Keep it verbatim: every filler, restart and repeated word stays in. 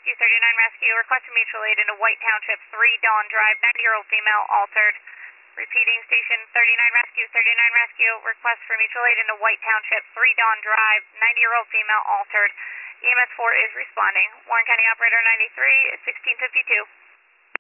Rescue, thirty-nine Rescue, request a mutual aid into White Township, three Dawn Drive, ninety-year-old female, altered. Repeating station, thirty-nine Rescue, thirty-nine Rescue, request for mutual aid into White Township, three Dawn Drive, ninety-year-old female, altered. E M S four is responding. Warren County Operator ninety-three, sixteen fifty-two.